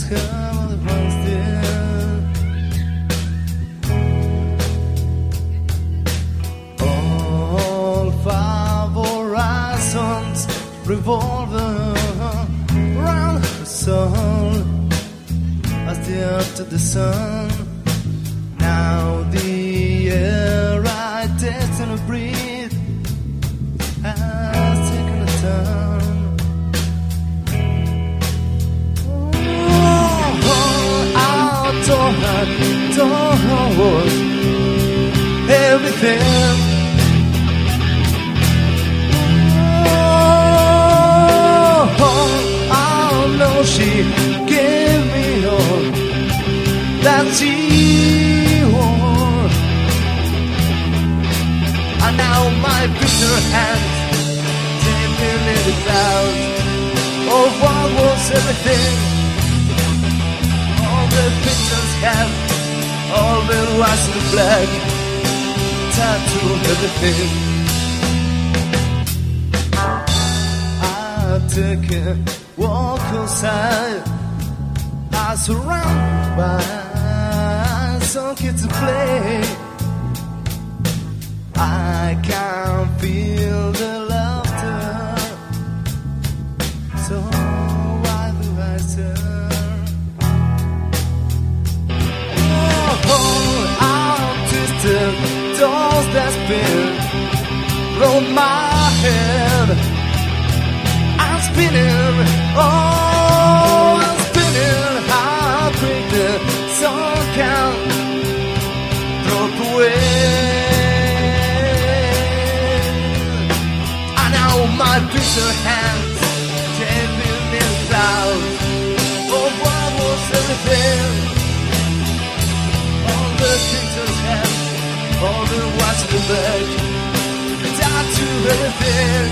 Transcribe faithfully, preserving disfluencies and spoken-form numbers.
come the ones there. All five horizons revolving around the soul as the earth to the sun. Now the air I taste and breathe has taken a turn. Oh, outdoor, outdoors, everything. Oh, I know she gave me all that she wore. And now my bitter hands tapping in the clouds of what was everything. All the pictures have all been white and black, tattoo everything. I take a walk outside, I surrounded by some kids to play. I can feel the laughter, so why do I turn? Oh, I'm twisted, doors that spin round my head. I'm spinning, oh, I'm spinning. How quick the sun can drop away. My bitter hands tapping in the clouds of what was everything. All the pictures have all the whites in the back, tattoo everything.